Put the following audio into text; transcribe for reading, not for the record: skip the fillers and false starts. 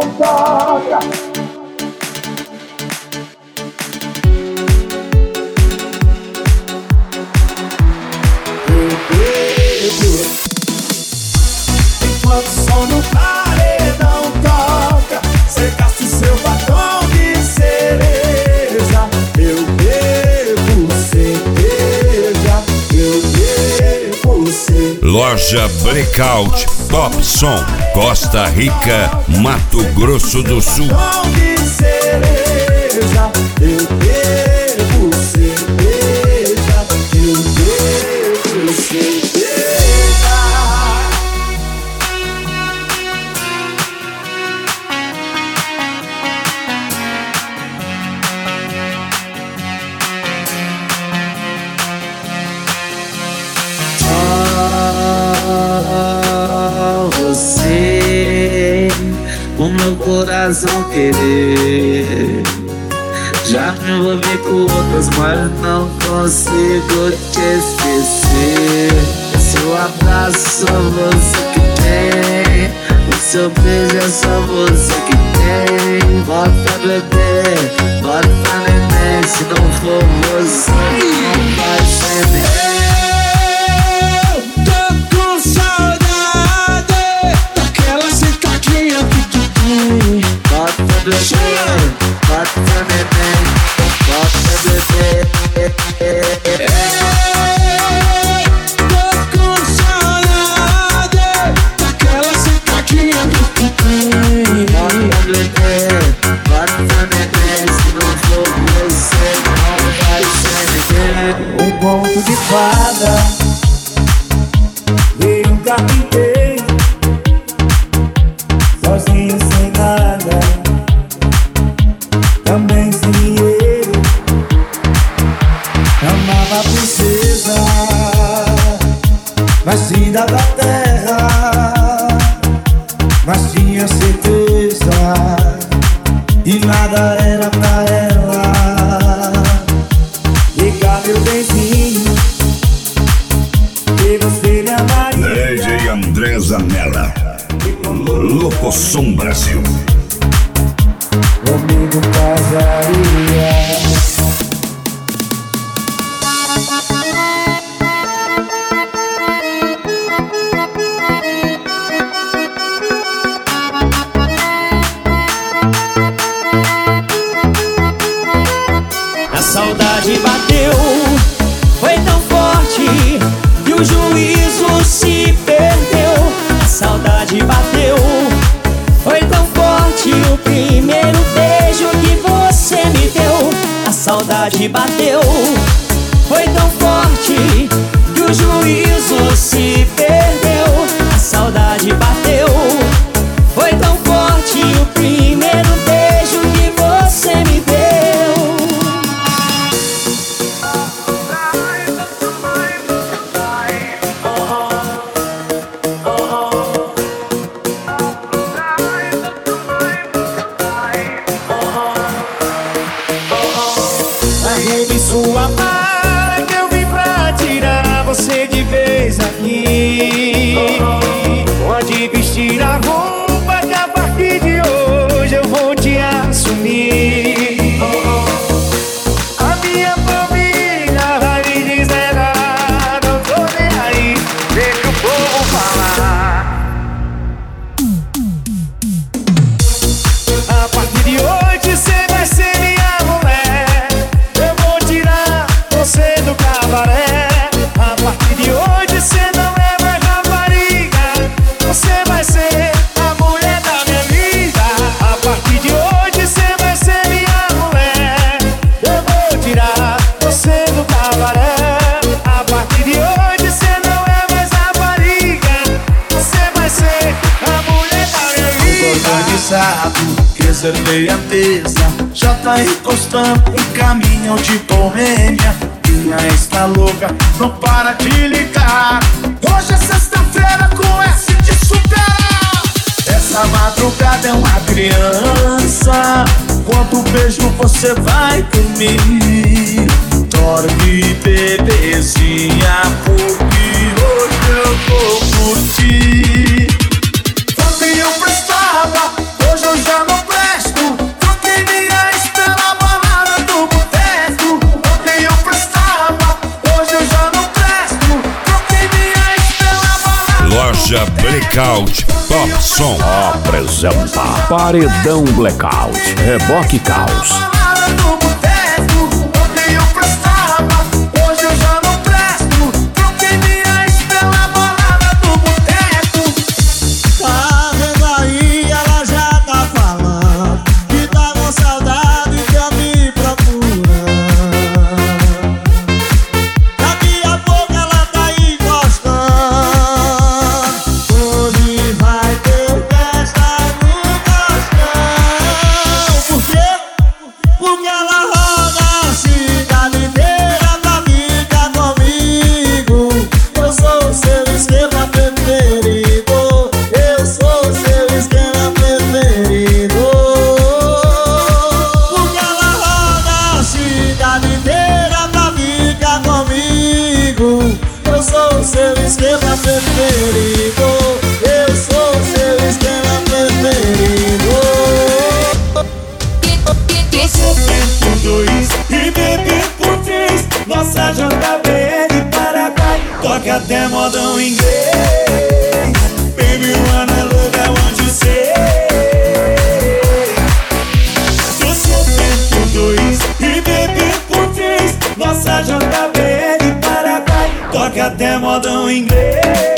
toca. Enquanto o som no paredão toca, cê gasta o seu batom de cereja. Eu bebo cerveja, eu bebo cerveja. Loja Breakout Top Som, Costa Rica, Mato Grosso do Sul. Batom de cereja, eu bebo cerveja, eu bebo cerveja. Você, o meu coração querer. Já me envolvi com outras, mas não consigo te esquecer. Seu abraço só você que tem, o seu beijo é só você que tem. Bota bebê, bota neném, se não for você, não vai ser neném. Bota bebê, bota neném, bota bebê. Tô com saudade daquela sentadinha que tu tem. Bota bebê, bota neném, se não for você, não vai ser ninguém. Um conto de fada, veio um carpinteiro, sozinho sem nada, também sem dinheiro. Amava a princesa, nascida da terra, mas tinha certeza e nada era pra ela. Liga meu benzinho, que você me amaria. DJ André Zanella, Locosom Brasil. Comigo casaria. A saudade bateu, foi tão forte que o juízo se perdeu. A saudade bateu, foi tão forte o primeiro beijo que você me deu. A saudade bateu, foi tão forte que o juízo se perdeu. A saudade bateu, foi tão forte o primeiro beijo que você me deu. Arrume sua mala que eu vim pra tirar você de vez aqui. Pode vestir a roupa que a partir de hoje eu vou te assumir. A minha família vai me dizer nada, não tô nem aí, deixa o povo falar. A partir de hoje cê vai ser minha mulher, eu vou tirar você do cabaré. A partir de hoje cê não é mais rapariga, você vai ser a mulher da minha vida. A partir de hoje cê vai ser minha mulher, eu vou tirar você do cabaré. A partir de hoje cê não é mais rapariga, você vai ser a mulher da minha vida. Organizado, reservei a mesa, já tá encostando um caminhão de Pomênia. Minha está louca, não para de ligar. Hoje é sexta-feira com S de superar. Essa madrugada é uma criança, quanto beijo você vai dormir? Dorme, bebezinha, porque hoje eu vou curtir. Ontem eu prestava, hoje eu já Blackout Top Som. Apresenta Paredão Blackout, Reboque Caos. Balada do boteco, ontem eu prestava, hoje eu já não presto. Troquei minha ex pela balada do boteco. Tá vendo aí, ela já tá falando que tá com saudade e quer me procurar. Daqui a pouco ela tá encostando. Hoje vai ter festa no Cascão. Por quê? Porque ela roda a cidade inteira pra ficar comigo. Eu sou o seu esquema preferido. Eu sou o seu esquema preferido. Porque ela roda a cidade inteira pra ficar comigo. Eu sou o seu esquema preferido. Eu sou o seu esquema preferido. Tô sofrendo por 2 e bebendo por 3. Nossa JBL Paraguai toca até modão inglês. Baby, wanna love, I want you say. Tô sofrendo por 2 e bebendo por 3. Nossa JBL Paraguai toca até modão inglês.